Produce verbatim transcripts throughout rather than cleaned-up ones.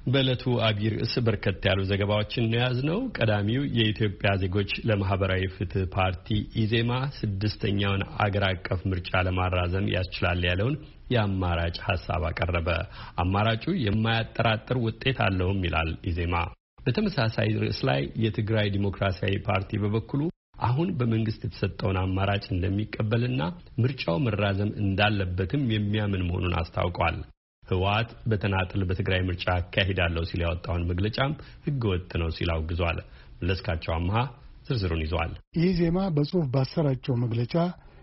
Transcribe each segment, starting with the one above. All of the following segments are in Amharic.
በለቱ አቢር እስ በርከት ያሉ ዘገባዎችን ያዝነው ቀዳሚው የኢትዮጵያ ዜጎች ለማህበራዊ ፍትህ ፓርቲ ኢዜማ ስድስተኛውን አገር አቀፍ ምርጫ ለማራዘም ያስችላል ያለውን የአማራጭ ሐሳብ አቀረበ። አማራጩ የማያጠራጥር ውጤት አለውም ይላል ኢዜማ። በተመሳሳይ ርዕስ ላይ የትግራይ ዲሞክራሲያዊ ፓርቲ በበኩሉ አሁን በመንግስት የተሰጠውን አማራጭ እንደሚቀበልና ምርጫው መራዘም እንዳለበትም የሚያምን መሆኑን አስታውቋል። ህወሓት በተናጠል በትግራይ ምርጫ አካሂዳለሁ ሲል ያወጣውን መግለጫም ህገወጥ ነው ሲል አውግዟል። መለስካቸው አምሃ ዝርዝሩን ይዟል። ኢዜማ በጽሁፍ ባሰራጨው መግለጫ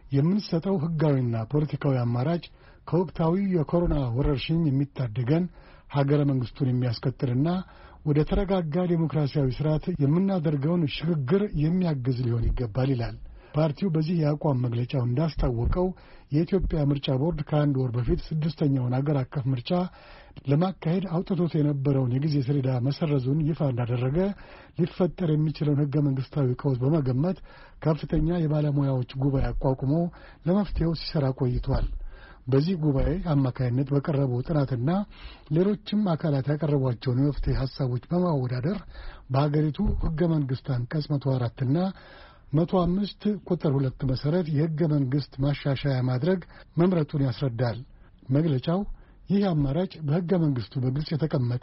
የምንሰጠው ህጋዊና ፖለቲካዊ አማራጭ ከወቅታዊ የኮሮና ወረርሽኝ የሚታደገን ሀገረ መንግስቱን የሚያስቀጥልና ወደ ተረጋጋ ዲሞክራሲያዊ ስርዓት የምናደርገውን ሽግግር የሚያግዝ ሊሆን ይገባል ይላል። ፓርቲው በዚህ የአቋም መግለጫው እንዳስታወቀው የኢትዮጵያ ምርጫ ቦርድ ከአንድ ወር በፊት ስድስተኛውን አገር አቀፍ ምርጫ ለማካሄድ አውጥቶት የነበረውን የጊዜ ሰሌዳ መሰረዙን ይፋ እንዳደረገ ሊፈጠር የሚችለውን ህገ መንግስታዊ ቀውስ በመገመት ከፍተኛ የባለሙያዎች ጉባኤ አቋቁሞ ለመፍትሄው ሲሰራ ቆይቷል። በዚህ ጉባኤ አማካይነት በቀረበው ጥናትና ሌሎችም አካላት ያቀረቧቸውን የመፍትሄ ሐሳቦች በማወዳደር በሀገሪቱ ህገ መንግስት አንቀጽ መቶ አራት እና መቶ አምስት ቁጥር ሁለት መሰረት የህገ መንግስት ማሻሻያ ማድረግ መምረጡን ያስረዳል። መግለጫው ይህ አማራጭ በህገ መንግስቱ በግልጽ የተቀመጠ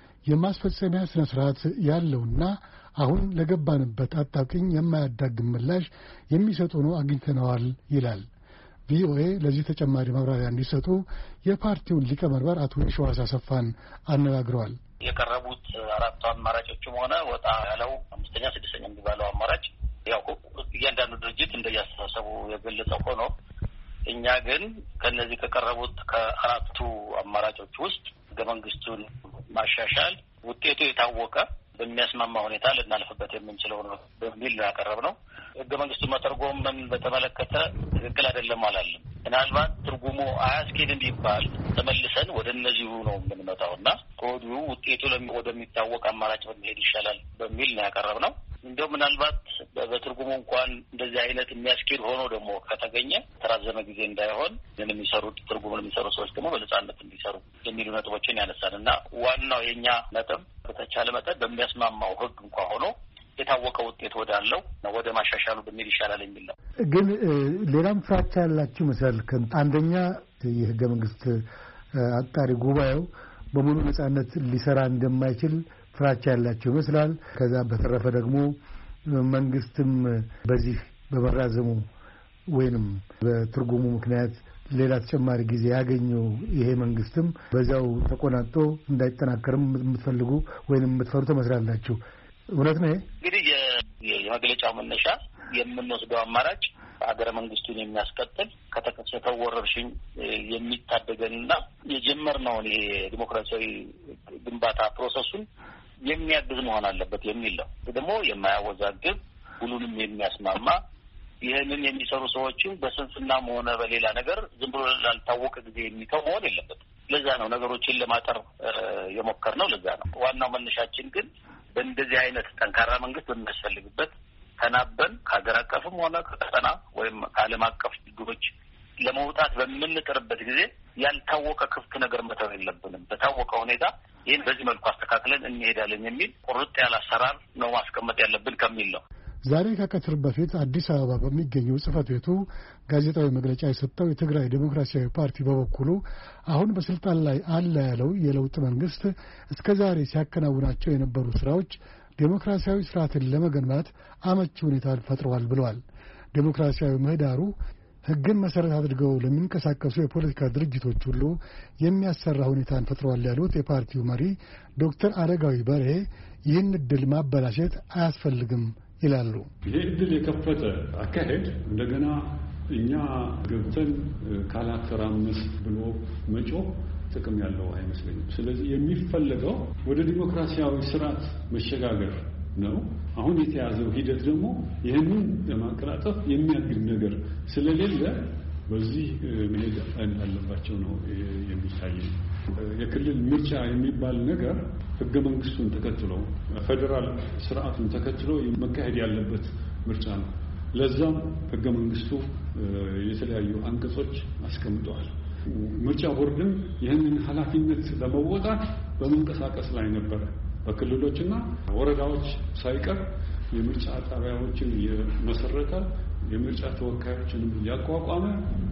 የማስፈጸሚያ ስነ ስርዓት ያለውና አሁን ለገባንበት አጣብቂኝ የማያዳግም ምላሽ የሚሰጥ ሆኖ አግኝተነዋል ይላል። ቪኦኤ ለዚህ ተጨማሪ ማብራሪያ እንዲሰጡ የፓርቲውን ሊቀመንበር አቶ የሺዋስ አሰፋን አነጋግረዋል። የቀረቡት አራቱ አማራጮችም ሆነ ወጣ ያለው አምስተኛ ስድስተኛ የሚባለው አማራጭ ያው እያንዳንዱ ድርጅት እንደያስተሳሰቡ የገለጸው ሆኖ እኛ ግን ከነዚህ ከቀረቡት ከአራቱ አማራጮች ውስጥ ህገ መንግስቱን ማሻሻል ውጤቱ የታወቀ በሚያስማማ ሁኔታ ልናልፍበት የምንችለው ነው በሚል ነው ያቀረብነው። ህገ መንግስቱን መተርጎምን በተመለከተ ትክክል አይደለም አላለም። ምናልባት ትርጉሙ አያስኬድም ቢባል ተመልሰን ወደ እነዚሁ ነው የምንመጣውና ከወዲሁ ውጤቱ ወደሚታወቅ አማራጭ ብንሄድ ይሻላል በሚል ነው ያቀረብነው። እንደው ምናልባት በትርጉሙ እንኳን እንደዚህ አይነት የሚያስኬድ ሆኖ ደግሞ ከተገኘ ተራዘመ ጊዜ እንዳይሆን ግን የሚሰሩት ትርጉሙን የሚሰሩ ሰዎች ደግሞ በነጻነት እንዲሰሩ የሚሉ ነጥቦችን ያነሳል እና ዋናው የኛ ነጥብ በተቻለ መጠን በሚያስማማው ህግ እንኳን ሆኖ የታወቀ ውጤት ወዳለው ወደ ማሻሻሉ በሚል ይሻላል የሚል ነው። ግን ሌላም ፍራቻ ያላችሁ መሰል አንደኛ የህገ መንግስት አጣሪ ጉባኤው በሙሉ ነጻነት ሊሰራ እንደማይችል ፍራቻ ያላችሁ ይመስላል። ከዛ በተረፈ ደግሞ መንግስትም በዚህ በመራዘሙ ወይንም በትርጉሙ ምክንያት ሌላ ተጨማሪ ጊዜ ያገኘው ይሄ መንግስትም በዛው ተቆናጦ እንዳይጠናከርም የምትፈልጉ ወይንም የምትፈሩ ትመስላላችሁ። እውነት ነው? እንግዲህ የመግለጫው መነሻ የምንወስደው አማራጭ ሀገረ መንግስቱን የሚያስቀጥል ከተከሰተው ወረርሽኝ የሚታደገንና የጀመርነውን ይሄ ዲሞክራሲያዊ ግንባታ ፕሮሰሱን የሚያግዝ መሆን አለበት የሚል ነው። ደግሞ የማያወዛግብ ሁሉንም የሚያስማማ ይህንን የሚሰሩ ሰዎችን በስንፍናም ሆነ በሌላ ነገር ዝም ብሎ ላልታወቀ ጊዜ የሚተው መሆን የለበትም። ለዛ ነው ነገሮችን ለማጠር የሞከርነው። ለዛ ነው ዋናው መነሻችን። ግን በእንደዚህ አይነት ጠንካራ መንግስት በሚያስፈልግበት ተናበን ከሀገር አቀፍም ሆነ ከቀጠና ወይም ከዓለም አቀፍ ችግሮች ለመውጣት በምንጥርበት ጊዜ ያልታወቀ ክፍት ነገር መተው የለብንም። በታወቀ ሁኔታ ይህን በዚህ መልኩ አስተካክለን እንሄዳለን የሚል ቁርጥ ያለ አሰራር ነው ማስቀመጥ ያለብን ከሚል ነው። ዛሬ ከቀትር በፊት አዲስ አበባ በሚገኘው ጽህፈት ቤቱ ጋዜጣዊ መግለጫ የሰጠው የትግራይ ዴሞክራሲያዊ ፓርቲ በበኩሉ አሁን በስልጣን ላይ አለ ያለው የለውጥ መንግስት እስከዛሬ ሲያከናውናቸው የነበሩ ስራዎች ዴሞክራሲያዊ ስርዓትን ለመገንባት አመቺ ሁኔታን ፈጥረዋል ብለዋል። ዴሞክራሲያዊ ምህዳሩ ህግን መሰረት አድርገው ለሚንቀሳቀሱ የፖለቲካ ድርጅቶች ሁሉ የሚያሰራ ሁኔታን ፈጥረዋል ያሉት የፓርቲው መሪ ዶክተር አረጋዊ በርሄ ይህን እድል ማበላሸት አያስፈልግም ይላሉ። ይሄ እድል የከፈተ አካሄድ እንደገና እኛ ገብተን ካላተራመስ ብሎ መጮህ ጥቅም ያለው አይመስለኝም። ስለዚህ የሚፈለገው ወደ ዲሞክራሲያዊ ስርዓት መሸጋገር ነው። አሁን የተያዘው ሂደት ደግሞ ይህንን ለማቀላጠፍ የሚያግድ ነገር ስለሌለ በዚህ መሄድ እንዳለባቸው ነው የሚታየው። የክልል ምርጫ የሚባል ነገር ህገ መንግስቱን ተከትሎ ፌደራል ስርዓቱን ተከትሎ መካሄድ ያለበት ምርጫ ነው። ለዛም ህገ መንግስቱ የተለያዩ አንቀጾች አስቀምጠዋል። ምርጫ ቦርድም ይህንን ኃላፊነት ለመወጣት በመንቀሳቀስ ላይ ነበረ። በክልሎችና ወረዳዎች ሳይቀር የምርጫ ጣቢያዎችን የመሰረተ የምርጫ ተወካዮችንም ያቋቋመ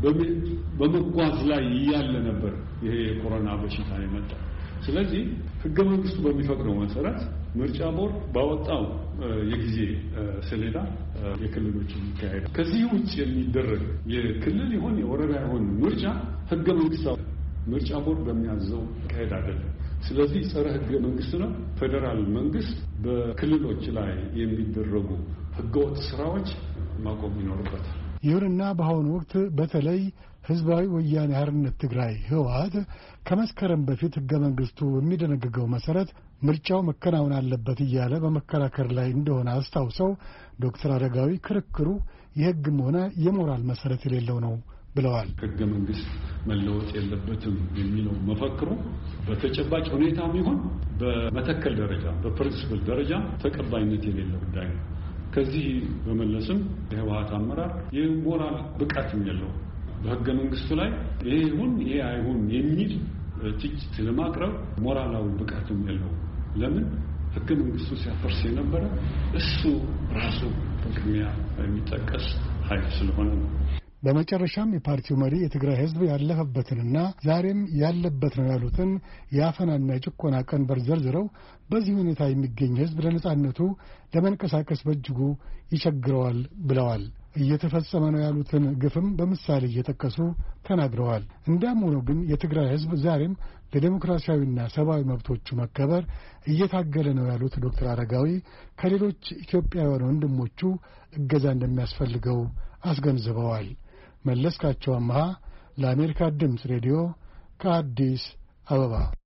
በመጓዝ ላይ ያለ ነበር ይሄ የኮሮና በሽታ የመጣ። ስለዚህ ህገ መንግስቱ በሚፈቅደው መሰረት ምርጫ ቦርድ ባወጣው የጊዜ ሰሌዳ የክልሎችን ይካሄዳል። ከዚህ ውጭ የሚደረግ የክልል ይሁን የወረዳ ይሁን ምርጫ ህገ መንግስታዊ ምርጫ ቦርድ በሚያዘው ይካሄድ አይደለም። ስለዚህ ጸረ ህገ መንግስት ነው። ፌዴራል መንግስት በክልሎች ላይ የሚደረጉ ህገወጥ ስራዎች ማቆም ይኖርበታል። ይሁንና በአሁኑ ወቅት በተለይ ህዝባዊ ወያኔ ሓርነት ትግራይ ህወሓት ከመስከረም በፊት ህገ መንግስቱ በሚደነግገው መሰረት ምርጫው መከናወን አለበት እያለ በመከራከር ላይ እንደሆነ አስታውሰው ዶክተር አረጋዊ ክርክሩ የህግም ሆነ የሞራል መሰረት የሌለው ነው ብለዋል። ህገ መንግስት መለወጥ የለበትም የሚለው መፈክሩ በተጨባጭ ሁኔታም ይሁን በመተከል ደረጃ በፕሪንሲፕል ደረጃ ተቀባይነት የሌለው ጉዳይ ነው። ከዚህ በመለስም የህወሓት አመራር የሞራል ብቃትም የለው በህገ መንግስቱ ላይ ይሄ ይሁን ይሄ አይሁን የሚል ትችት ለማቅረብ ሞራላዊ ብቃትም የለው። ለምን ህገ መንግስቱ ሲያፈርስ የነበረ እሱ ራሱ በቅድሚያ የሚጠቀስ ኃይል ስለሆነ ነው። በመጨረሻም የፓርቲው መሪ የትግራይ ህዝብ ያለፈበትንና ዛሬም ያለበት ነው ያሉትን የአፈናና የጭቆና ቀንበር ዘርዝረው በዚህ ሁኔታ የሚገኝ ህዝብ ለነጻነቱ ለመንቀሳቀስ በእጅጉ ይቸግረዋል ብለዋል። እየተፈጸመ ነው ያሉትን ግፍም በምሳሌ እየጠቀሱ ተናግረዋል። እንዳም ሆኖ ግን የትግራይ ህዝብ ዛሬም ለዴሞክራሲያዊና ሰብአዊ መብቶቹ መከበር እየታገለ ነው ያሉት ዶክተር አረጋዊ ከሌሎች ኢትዮጵያውያን ወንድሞቹ እገዛ እንደሚያስፈልገው አስገንዝበዋል። መለስካቸው አምሃ ለአሜሪካ ድምፅ ሬዲዮ ከአዲስ አበባ